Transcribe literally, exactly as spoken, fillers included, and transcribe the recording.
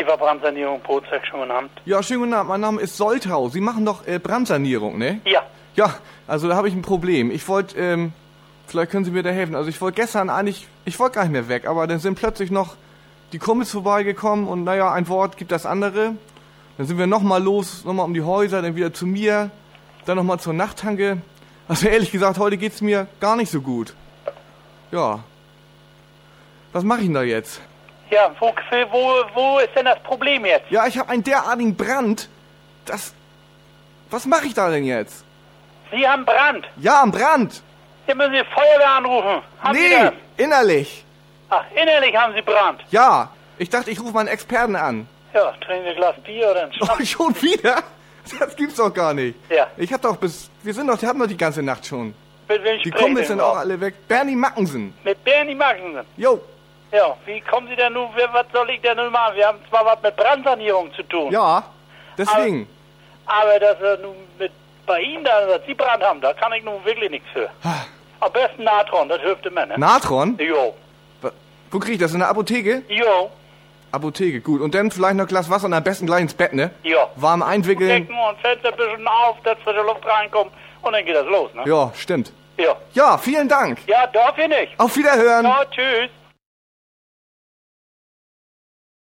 Aktiva Brandsanierung, Prozek, schönen guten Abend. Ja, schönen guten Abend. Mein Name ist Soltau. Sie machen doch äh, Brandsanierung, ne? Ja. Ja, also da habe ich ein Problem. Ich wollte, ähm, vielleicht können Sie mir da helfen. Also ich wollte gestern eigentlich, ich wollte gar nicht mehr weg, aber dann sind plötzlich noch die Kumpels vorbeigekommen und naja, ein Wort gibt das andere. Dann sind wir nochmal los, nochmal um die Häuser, dann wieder zu mir, dann nochmal zur Nachttanke. Also ehrlich gesagt, heute geht's mir gar nicht so gut. Ja. Was mache ich denn da jetzt? Ja, wo, wo, wo ist denn das Problem jetzt? Ja, ich habe einen derartigen Brand, das... Was mache ich da denn jetzt? Sie haben Brand. Ja, ein Brand. Hier müssen Sie Feuerwehr anrufen. Haben Sie Nee, das? innerlich. Ach, innerlich haben Sie Brand. Ja, ich dachte, ich rufe meinen Experten an. Ja, trinken Sie ein Glas Bier oder einen Oh, Schnaps? schon wieder? Das gibt's doch gar nicht. Ja. Ich hab doch bis... Wir sind doch, die haben doch die ganze Nacht schon. Mit wem Die sprechen Kumpels Sie sind auch überhaupt? alle weg. Bernie Mackensen. Mit Bernie Magnussen. Jo. Ja, wie kommen Sie denn nun, wer- was soll ich denn nun machen? Wir haben zwar was mit Brandsanierung zu tun. Ja, deswegen. Aber dass er nun mit bei Ihnen da, dass Sie Brand haben, da kann ich nun wirklich nichts für. Am besten Natron, das hilft immer, ne? Natron? Jo. Wa- Wo krieg ich das? In der Apotheke? Jo. Apotheke, gut. Und dann vielleicht noch ein Glas Wasser und am besten gleich ins Bett, ne? Ja. Warm einwickeln. Decken und Fenster ein bisschen auf, dass frische Luft reinkommt und dann geht das los, ne? Ja, stimmt. Ja. Ja, vielen Dank. Ja, dafür nicht. Auf Wiederhören. Ja, tschüss.